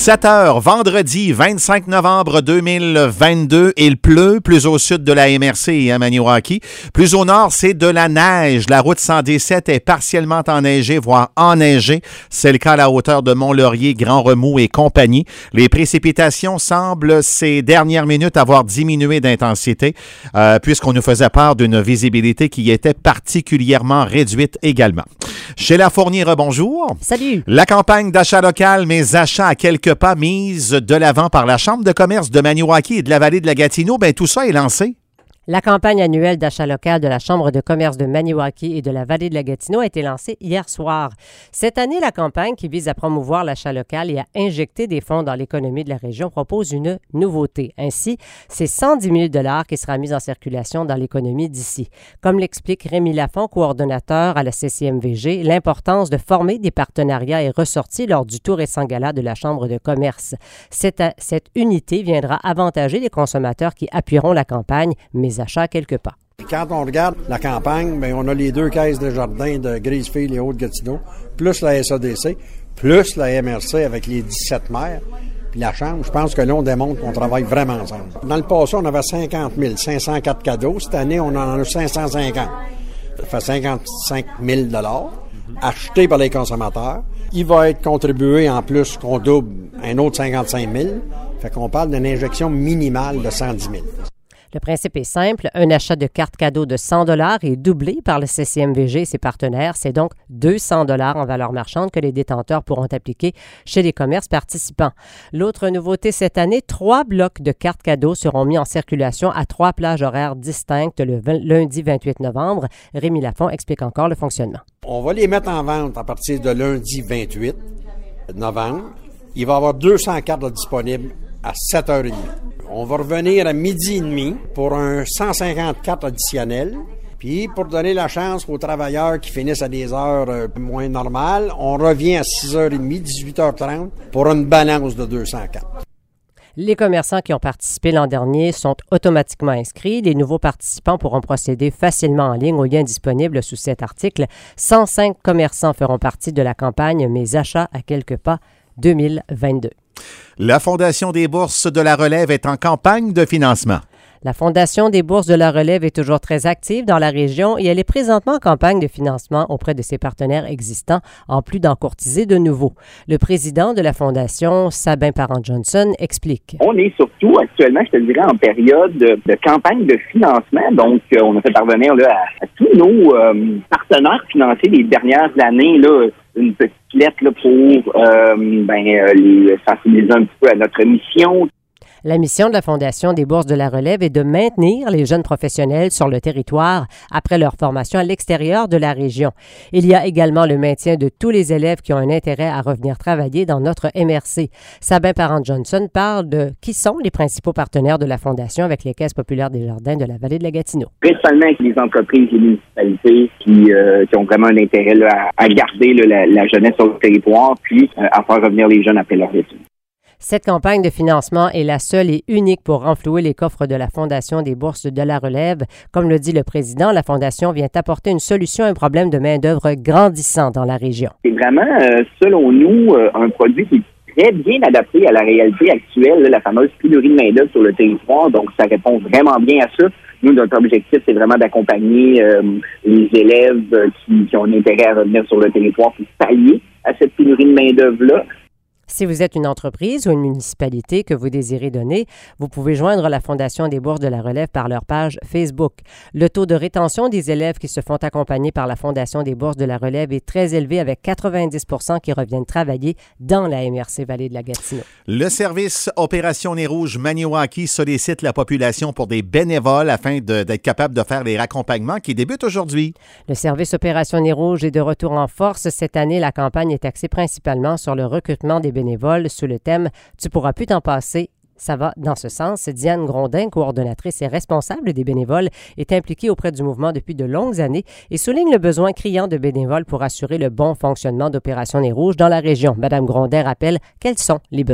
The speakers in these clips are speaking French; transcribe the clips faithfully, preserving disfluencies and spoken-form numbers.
sept heures, vendredi vingt-cinq novembre deux mille vingt-deux. Il pleut plus au sud de la M R C et à Maniwaki. Plus au nord, c'est de la neige. La route cent dix-sept est partiellement enneigée, voire enneigée. C'est le cas à la hauteur de Mont-Laurier, Grand Remous et compagnie. Les précipitations semblent ces dernières minutes avoir diminué d'intensité euh, puisqu'on nous faisait part d'une visibilité qui était particulièrement réduite également. Chez La Fournier, rebonjour. Salut. La campagne d'achat local, mes achats à quelques pas, mise de l'avant par la Chambre de commerce de Maniwaki et de la vallée de la Gatineau, bien tout ça est lancé. La campagne annuelle d'achat local de la Chambre de commerce de Maniwaki et de la vallée de la Gatineau a été lancée hier soir. Cette année, la campagne qui vise à promouvoir l'achat local et à injecter des fonds dans l'économie de la région propose une nouveauté. Ainsi, c'est cent dix mille dollars qui sera mis en circulation dans l'économie d'ici. Comme l'explique Rémi Lafont, coordonnateur à la C C M V G, l'importance de former des partenariats est ressortie lors du tout récent gala de la Chambre de commerce. Cette, cette unité viendra avantager les consommateurs qui appuieront la campagne, mais achats quelque part. Quand on regarde la campagne, bien, on a les deux caisses de jardin de Grisefield et Haute-Gatineau, plus la S A D C, plus la M R C avec les dix-sept maires, puis la Chambre. Je pense que là, on démontre qu'on travaille vraiment ensemble. Dans le passé, on avait cinquante mille, cinq cent quatre cadeaux. Cette année, on en a cinq cent cinquante. Ça fait cinquante-cinq mille dollars achetés par les consommateurs. Il va être contribué en plus qu'on double un autre cinquante-cinq mille. Fait qu'on parle d'une injection minimale de cent dix mille. Le principe est simple. Un achat de carte cadeau de cent dollars est doublé par le C C M V G et ses partenaires. C'est donc deux cents dollars en valeur marchande que les détenteurs pourront appliquer chez les commerces participants. L'autre nouveauté cette année, trois blocs de cartes cadeaux seront mis en circulation à trois plages horaires distinctes le lundi vingt-huit novembre. Rémi Lafont explique encore le fonctionnement. On va les mettre en vente à partir de lundi vingt-huit novembre. Il va y avoir deux cents cartes disponibles à sept heures trente. On va revenir à midi et demi pour un cent cinquante cartes additionnelles. Puis, pour donner la chance aux travailleurs qui finissent à des heures euh, moins normales, on revient à six heures trente, dix-huit heures trente pour une balance de deux cents cartes. Les commerçants qui ont participé l'an dernier sont automatiquement inscrits. Les nouveaux participants pourront procéder facilement en ligne au lien disponible sous cet article. cent cinq commerçants feront partie de la campagne « Mes achats à quelques pas » deux mille vingt-deux. La Fondation des bourses de la relève est en campagne de financement. La Fondation des bourses de la relève est toujours très active dans la région et elle est présentement en campagne de financement auprès de ses partenaires existants, en plus d'en courtiser de nouveaux. Le président de la Fondation, Sabin Parent-Johnson, explique. On est surtout actuellement, je te dirais, en période de, de campagne de financement. Donc, euh, on a fait parvenir là, à, à tous nos euh, partenaires financiers des dernières années là, une petite lettre là, pour euh, ben, euh, les sensibiliser un petit peu à notre mission. La mission de la Fondation des bourses de la relève est de maintenir les jeunes professionnels sur le territoire après leur formation à l'extérieur de la région. Il y a également le maintien de tous les élèves qui ont un intérêt à revenir travailler dans notre M R C. Sabin Parent-Johnson parle de qui sont les principaux partenaires de la Fondation avec les Caisses populaires des jardins de la vallée de la Gatineau. Principalement avec les entreprises et les municipalités qui, euh, qui ont vraiment un intérêt là, à, à garder là, la, la jeunesse sur le territoire puis euh, à faire revenir les jeunes après leur études. Cette campagne de financement est la seule et unique pour renflouer les coffres de la Fondation des bourses de la relève. Comme le dit le président, la Fondation vient apporter une solution à un problème de main-d'œuvre grandissant dans la région. C'est vraiment, euh, selon nous, euh, un produit qui est très bien adapté à la réalité actuelle, là, la fameuse pénurie de main-d'œuvre sur le territoire. Donc, ça répond vraiment bien à ça. Nous, notre objectif, c'est vraiment d'accompagner euh, les élèves euh, qui, qui ont un intérêt à revenir sur le territoire pour pallier à cette pénurie de main-d'œuvre-là. Si vous êtes une entreprise ou une municipalité que vous désirez donner, vous pouvez joindre la Fondation des bourses de la relève par leur page Facebook. Le taux de rétention des élèves qui se font accompagner par la Fondation des bourses de la relève est très élevé avec quatre-vingt-dix pour cent qui reviennent travailler dans la M R C Vallée de la Gatineau. Le service Opération Nez Rouge Maniwaki sollicite la population pour des bénévoles afin de, d'être capable de faire les raccompagnements qui débutent aujourd'hui. Le service Opération Nez Rouge est de retour en force. Cette année, la campagne est axée principalement sur le recrutement des bénévoles sous le thème « Tu pourras plus t'en passer ». Ça va dans ce sens. Diane Grondin, coordonnatrice et responsable des bénévoles, est impliquée auprès du mouvement depuis de longues années et souligne le besoin criant de bénévoles pour assurer le bon fonctionnement d'Opération Nez Rouge dans la région. Madame Grondin rappelle quels sont les besoins.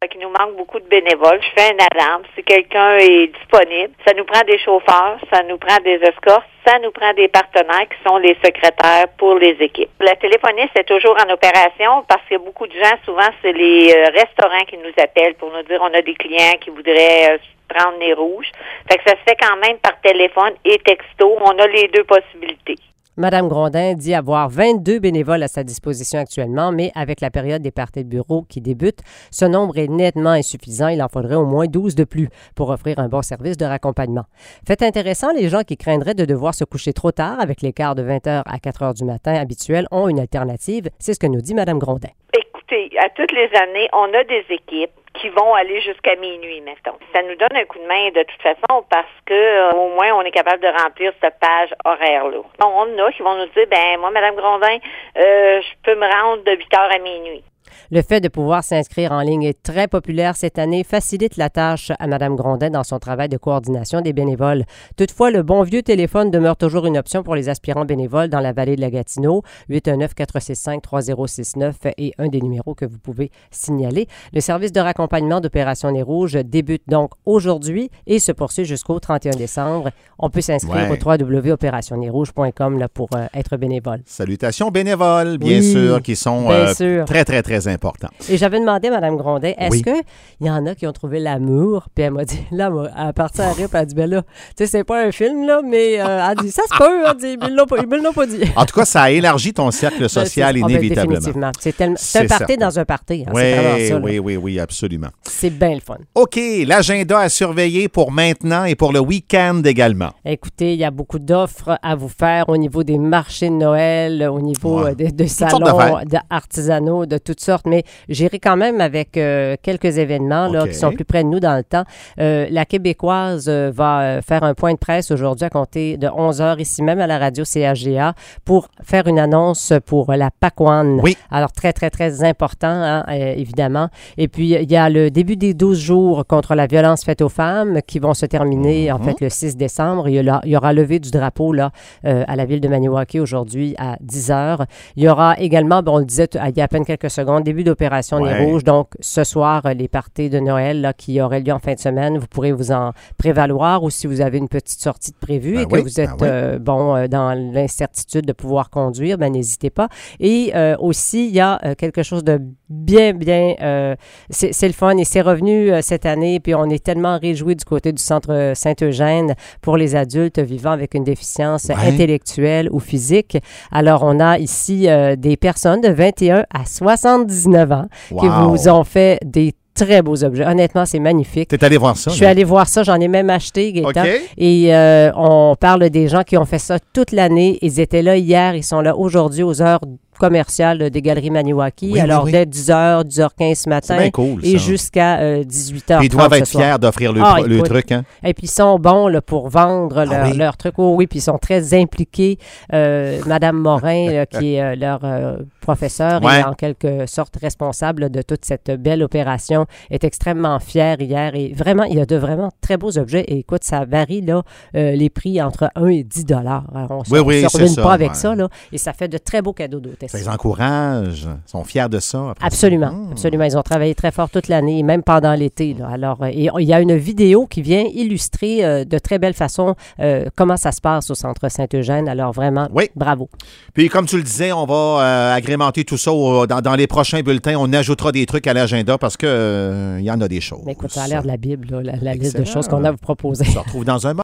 Fait qu'il nous manque beaucoup de bénévoles. Je fais une alarme. Si quelqu'un est disponible, ça nous prend des chauffeurs, ça nous prend des escortes, ça nous prend des partenaires qui sont les secrétaires pour les équipes. La téléphoniste est toujours en opération parce qu'il y a beaucoup de gens, souvent c'est les euh, restaurants qui nous appellent pour nous dire on a des clients qui voudraient euh, prendre les rouges. Fait que ça se fait quand même par téléphone et texto. On a les deux possibilités. Madame Grondin dit avoir vingt-deux bénévoles à sa disposition actuellement, mais avec la période des parties de bureau qui débute, ce nombre est nettement insuffisant. Il en faudrait au moins douze de plus pour offrir un bon service de raccompagnement. Fait intéressant, les gens qui craindraient de devoir se coucher trop tard avec l'écart de vingt heures à quatre heures du matin habituel ont une alternative. C'est ce que nous dit Madame Grondin. Écoutez, à toutes les années, on a des équipes qui vont aller jusqu'à minuit, mettons. Ça nous donne un coup de main de toute façon parce que euh, au moins on est capable de remplir cette page horaire-là. On en a qui vont nous dire, ben moi, Madame Grondin, euh, je peux me rendre de huit heures à minuit. Le fait de pouvoir s'inscrire en ligne est très populaire cette année, facilite la tâche à Mme Grondin dans son travail de coordination des bénévoles. Toutefois, le bon vieux téléphone demeure toujours une option pour les aspirants bénévoles dans la vallée de la Gatineau. huit un neuf, quatre six cinq, trois zéro six neuf est un des numéros que vous pouvez signaler. Le service de raccompagnement d'Opération Nez Rouge débute donc aujourd'hui et se poursuit jusqu'au trente et un décembre. On peut s'inscrire ouais. au w w w point opération nez rouge point com là, pour euh, être bénévole. Salutations bénévoles, bien oui, sûr, qui sont bien euh, sûr. très, très, très importants. Et j'avais demandé à Mme Grondin, est-ce oui. qu'il y en a qui ont trouvé l'amour? Puis elle m'a dit, là, elle a parti à rire, puis elle a dit, ben là, tu sais, c'est pas un film, là, mais euh, elle a dit, ça se peut, elle dit, ils ne l'ont pas dit. En tout cas, ça a élargi ton cercle social, ben, inévitablement. Définitivement. C'est, tellement, c'est, c'est un party dans un party. Hein, oui, c'est vraiment ça, oui, oui, oui, absolument. C'est bien le fun. OK, l'agenda à surveiller pour maintenant et pour le week-end également. Écoutez, il y a beaucoup d'offres à vous faire au niveau des marchés de Noël, au niveau ouais. de, de salons de artisanaux, de toutes sortes, mais j'irai quand même avec euh, quelques événements là, okay. qui sont plus près de nous dans le temps. Euh, la Québécoise euh, va euh, faire un point de presse aujourd'hui à compter de onze heures ici même à la radio C H G A pour faire une annonce pour la Pacoane. Oui. Alors, très, très, très important, hein, euh, évidemment. Et puis, il y a le début des douze jours contre la violence faite aux femmes qui vont se terminer, mm-hmm. en fait, le six décembre. Il y, a, il y aura levé du drapeau là, euh, à la ville de Maniwaki aujourd'hui à dix heures. Il y aura également, bon, on le disait il y a à peine quelques secondes, début d'opération ouais. Nez Rouge. Donc, ce soir, les parties de Noël là, qui auraient lieu en fin de semaine, vous pourrez vous en prévaloir ou si vous avez une petite sortie de prévue ben et que oui, vous êtes ben oui. euh, bon euh, dans l'incertitude de pouvoir conduire, ben n'hésitez pas. Et euh, aussi, il y a euh, quelque chose de bien, bien, euh, c'est, c'est le fun et c'est revenu euh, cette année, puis on est tellement réjouis du côté du Centre Saint-Eugène pour les adultes vivant avec une déficience ouais. intellectuelle ou physique. Alors, on a ici euh, des personnes de vingt et un à soixante-dix-neuf ans wow. qui vous ont fait des très beaux objets. Honnêtement, c'est magnifique. T'es allé voir ça? Je suis allé voir ça. J'en ai même acheté, Gaëtan. Okay. Et euh, on parle des gens qui ont fait ça toute l'année. Ils étaient là hier. Ils sont là aujourd'hui aux heures commerciales des Galeries Maniwaki. Oui, Alors, oui, oui. dès dix heures, dix heures quinze ce matin. C'est bien cool, et ça. jusqu'à euh, dix-huit heures. Ils doivent être fiers d'offrir le, ah, le truc. Hein? Et puis, ils sont bons là, pour vendre ah, leur, oui. leur truc. Oh, oui, puis ils sont très impliqués. Euh, Madame Morin, là, qui est euh, leur euh, professeur ouais. et en quelque sorte responsable de toute cette belle opération, est extrêmement fière hier. Et vraiment, il y a de vraiment très beaux objets. Et écoute, ça varie là, euh, les prix entre un et dix dollars. On oui, oui, ne se ruine pas avec ouais. ça. Là, et ça fait de très beaux cadeaux d'hôtesse. Ça les encourage. Ils sont fiers de ça. Après absolument. ça. Mmh. Absolument. Ils ont travaillé très fort toute l'année, même pendant l'été. Là. Alors, et il y a une vidéo qui vient illustrer euh, de très belle façon euh, comment ça se passe au Centre Saint-Eugène. Alors, vraiment, oui. bravo. Puis, comme tu le disais, on va euh, agrémenter tout ça au, dans, dans les prochains bulletins. On ajoutera des trucs à l'agenda parce qu'il euh, y en a des choses. Mais écoute, ça a l'air de la Bible, là, la, la liste de choses qu'on a à vous proposer. On se retrouve dans un moment.